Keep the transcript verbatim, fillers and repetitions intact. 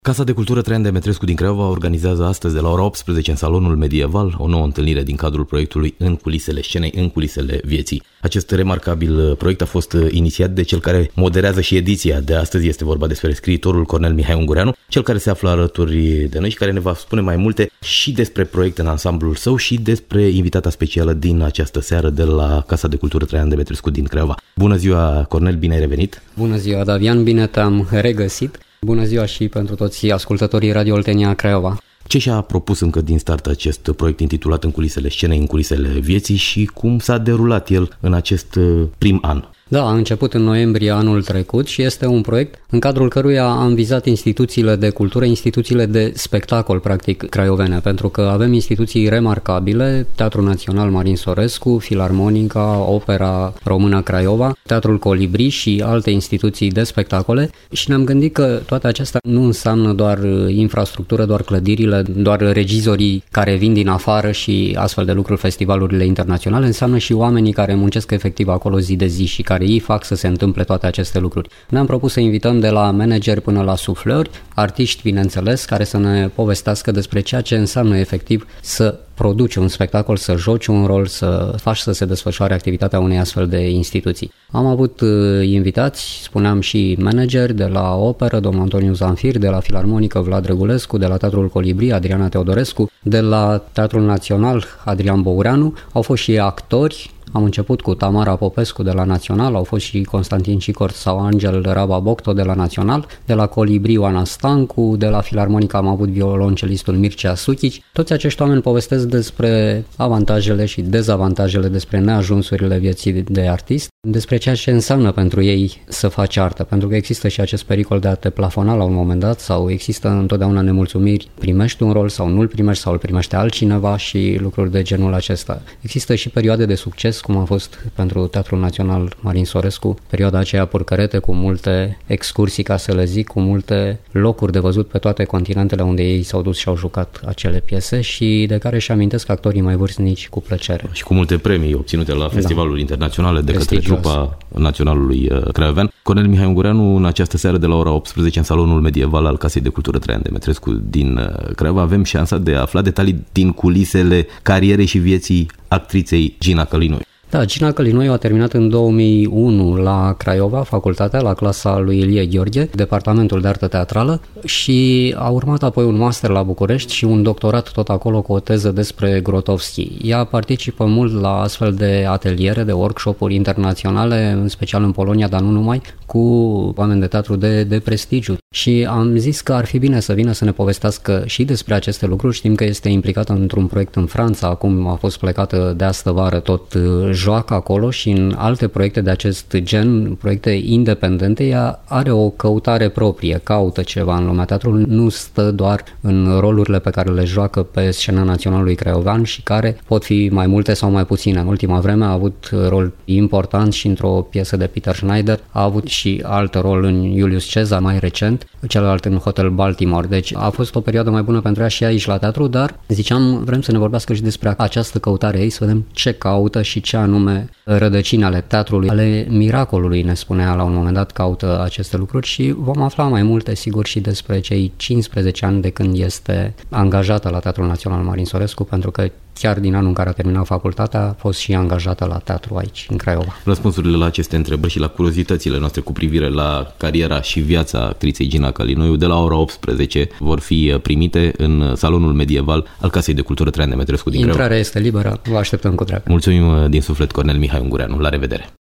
Casa de Cultură Traian Demetrescu din Craiova organizează astăzi de la ora optsprezece în Salonul Medieval o nouă întâlnire din cadrul proiectului În culisele scenei, în culisele vieții. Acest remarcabil proiect a fost inițiat de cel care moderează și ediția de astăzi. Este vorba despre scriitorul Cornel Mihai Ungureanu, cel care se află alături de noi și care ne va spune mai multe și despre proiect în ansamblul său și despre invitata specială din această seară de la Casa de Cultură Traian Demetrescu din Craiova. Bună ziua, Cornel, bine ai revenit! Bună ziua, Davian, bine te-am regăsit! Bună ziua și pentru toți ascultătorii Radio Oltenia Craiova. Ce și-a propus încă din start acest proiect intitulat În culisele scenei, în culisele vieții și cum s-a derulat el în acest prim an? Da, a început în noiembrie anul trecut și este un proiect în cadrul căruia am vizat instituțiile de cultură, instituțiile de spectacol, practic, craiovene, pentru că avem instituții remarcabile, Teatrul Național Marin Sorescu, Filarmonica, Opera Română Craiova, Teatrul Colibri și alte instituții de spectacole și ne-am gândit că toate acestea nu înseamnă doar infrastructură, doar clădirile, doar regizorii care vin din afară și astfel de lucruri, festivalurile internaționale, înseamnă și oamenii care muncesc efectiv acolo zi de zi și care ei fac să se întâmple toate aceste lucruri. Ne-am propus să invităm de la manageri până la suflări, artiști, bineînțeles, care să ne povestească despre ceea ce înseamnă efectiv să produci un spectacol, să joci un rol, să faci să se desfășoare activitatea unei astfel de instituții. Am avut uh, invitați, spuneam și manageri de la Operă, domnul Antoniu Zanfir, de la Filarmonică Vlad Răgulescu, de la Teatrul Colibri, Adriana Teodorescu, de la Teatrul Național Adrian Băureanu, au fost și actori. Am început cu Tamara Popescu de la Național, au fost și Constantin Cicor sau Angel Raba Bocto de la Național, de la Colibri Oana Stancu, de la Filarmonica am avut violoncelistul Mircea Suchici. Toți acești oameni povestesc despre avantajele și dezavantajele, despre neajunsurile vieții de artist, despre ceea ce înseamnă pentru ei să faci artă, pentru că există și acest pericol de a te plafona la un moment dat sau există întotdeauna nemulțumiri, primești un rol sau nu-l primești sau îl primește altcineva și lucruri de genul acesta. Există și perioade de succes, cum a fost pentru Teatrul Național Marin Sorescu, perioada aceea purcărete cu multe excursii, ca să le zic, cu multe locuri de văzut pe toate continentele unde ei s-au dus și au jucat acele piese și de care își amintesc actorii mai vârstnici cu plăcere. Și cu multe premii obținute la festivaluri da. internaționale de Prestigios. Către trupa Naționalului Craiovean. Cornel Mihai Ungureanu, în această seară de la ora optsprezece în Salonul Medieval al Casei de Cultură Traian Demetrescu din Craiova, avem șansa de a afla detalii din culisele carierei și vieții actriței Gina Călinoiu. Da, Gina Călinoiu a terminat în două mii unu la Craiova, facultatea, la clasa lui Ilie Gheorghe, departamentul de artă teatrală și a urmat apoi un master la București și un doctorat tot acolo cu o teză despre Grotowski. Ea participă mult la astfel de ateliere, de workshop-uri internaționale, în special în Polonia, dar nu numai, cu oameni de teatru de, de prestigiu. Și am zis că ar fi bine să vină să ne povestească și despre aceste lucruri. Știm că este implicată într-un proiect în Franța, acum a fost plecată de astă vară, tot joacă acolo și în alte proiecte de acest gen, proiecte independente, ea are o căutare proprie, caută ceva în lumea teatrului, nu stă doar în rolurile pe care le joacă pe scena Naționalului Craiovean și care pot fi mai multe sau mai puține. În ultima vreme a avut rol important și într-o piesă de Peter Schneider, a avut și alt rol în Julius Caesar mai recent, celălalt în Hotel Baltimore. Deci a fost o perioadă mai bună pentru ea și aici la teatru, dar ziceam, vrem să ne vorbească și despre această căutare ei, să vedem ce caută și ce anume rădăcini ale teatrului, ale miracolului, ne spunea la un moment dat, caută aceste lucruri și vom afla mai multe, sigur, și despre cei cincisprezece ani de când este angajată la Teatrul Național Marin Sorescu, pentru că chiar din anul în care a terminat facultatea a fost și angajată la teatru aici, în Craiova. Răspunsurile la aceste întrebări și la curiozitățile noastre cu privire la cariera și viața actriței Gina Călinoiu de la ora optsprezece vor fi primite în Salonul Medieval al Casei de Cultură Traian Demetrescu din Craiova. Intrarea este liberă, vă așteptăm cu drag. Mulțumim din suflet, Cornel Mihai Ungureanu. La revedere!